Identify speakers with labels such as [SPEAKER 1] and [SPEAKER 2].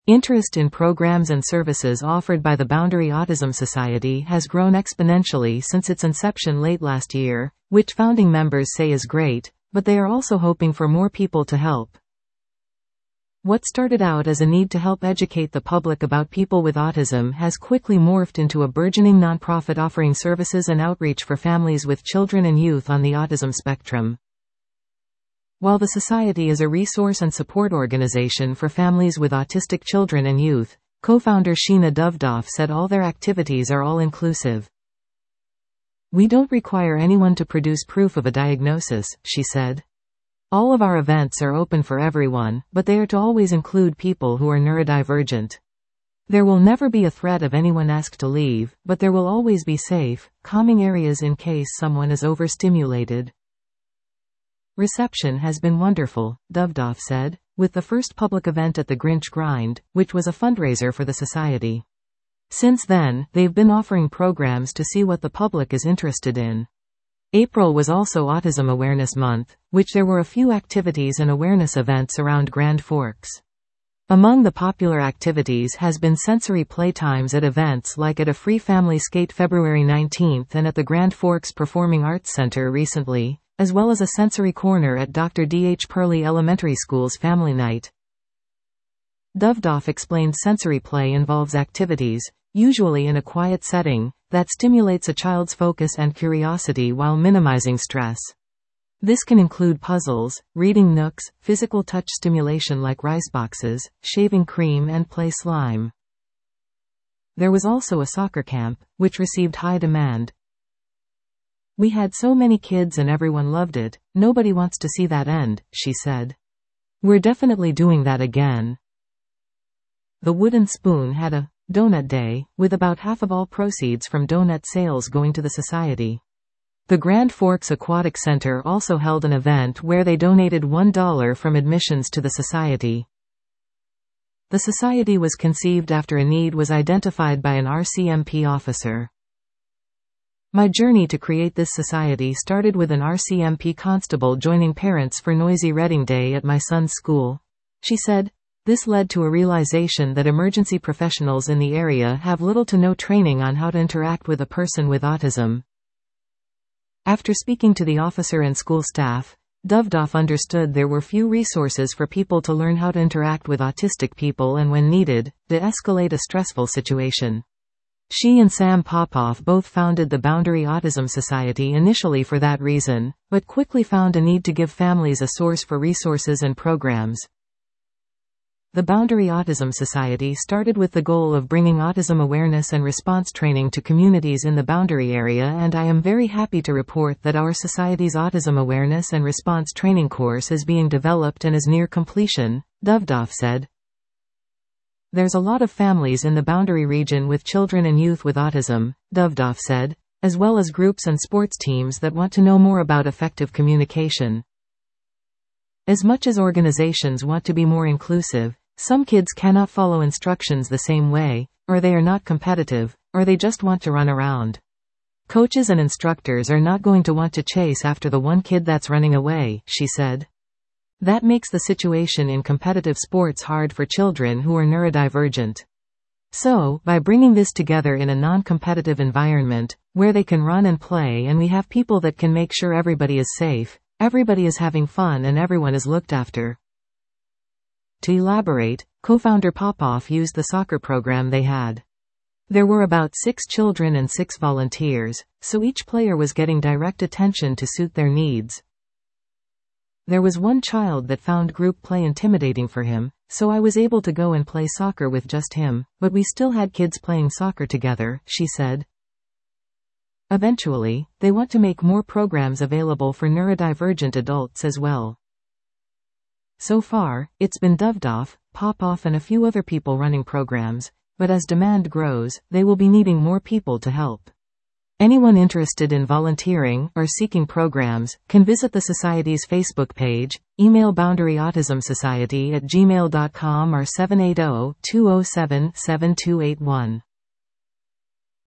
[SPEAKER 1] Interest in programs and services offered by the Boundary Autism Society has grown exponentially since its inception late last year, which founding members say is great, but they are also hoping for more people to help. What started out as a need to help educate the public about people with autism has quickly morphed into a burgeoning nonprofit offering services and outreach for families with children and youth on the autism spectrum. While the Society is a resource and support organization for families with autistic children and youth, co-founder Sheena Dovdoff said all their activities are all-inclusive. "We don't require anyone to produce proof of a diagnosis," she said. "All of our events are open for everyone, but they are to always include people who are neurodivergent. There will never be a threat of anyone asked to leave, but there will always be safe, calming areas in case someone is overstimulated." Reception has been wonderful, Dovdoff said, with the first public event at the Grinch Grind, which was a fundraiser for the Society. Since then, they've been offering programs to see what the public is interested in. April was also Autism Awareness Month, which there were a few activities and awareness events around Grand Forks. Among the popular activities has been sensory playtimes at events like at a Free Family Skate February 19th and at the Grand Forks Performing Arts Center recently, as well as a sensory corner at Dr. D.H. Purley Elementary School's Family Night. Dovdoff explained sensory play involves activities, usually in a quiet setting, that stimulates a child's focus and curiosity while minimizing stress. This can include puzzles, reading nooks, physical touch stimulation like rice boxes, shaving cream and play slime. There was also a soccer camp, which received high demand. "We had so many kids and everyone loved it, nobody wants to see that end," she said. "We're definitely doing that again." The Wooden Spoon had a donut day, with about half of all proceeds from donut sales going to the Society. The Grand Forks Aquatic Center also held an event where they donated $1 from admissions to the Society. The Society was conceived after a need was identified by an RCMP officer. "My journey to create this society started with an RCMP constable joining Parents for Noisy Reading Day at my son's school," she said. "This led to a realization that emergency professionals in the area have little to no training on how to interact with a person with autism." After speaking to the officer and school staff, Dovdoff understood there were few resources for people to learn how to interact with autistic people and, when needed, de-escalate a stressful situation. She and Sam Popoff both founded the Boundary Autism Society initially for that reason, but quickly found a need to give families a source for resources and programs. The Boundary Autism Society started with the goal of bringing autism awareness and response training to communities in the Boundary area, and I am very happy to report that our Society's Autism Awareness and Response Training course is being developed and is near completion, Dovdoff said. "There's a lot of families in the Boundary region with children and youth with autism," Dovdoff said, "as well as groups and sports teams that want to know more about effective communication. As much as organizations want to be more inclusive, some kids cannot follow instructions the same way, or they are not competitive, or they just want to run around. Coaches and instructors are not going to want to chase after the one kid that's running away," she said. That makes the situation in competitive sports hard for children who are neurodivergent. So, by bringing this together in a non-competitive environment, where they can run and play and we have people that can make sure everybody is safe, everybody is having fun and everyone is looked after. To elaborate, co-founder Popoff used the soccer program they had. There were about 6 children and 6 volunteers, so each player was getting direct attention to suit their needs. There was one child that found group play intimidating for him, so I was able to go and play soccer with just him, but we still had kids playing soccer together, she said. Eventually, they want to make more programs available for neurodivergent adults as well. So far, it's been Dovdoff, Popoff and a few other people running programs, but as demand grows, they will be needing more people to help. Anyone interested in volunteering or seeking programs can visit the Society's Facebook page, email boundaryautismsociety@gmail.com or 780-207-7281.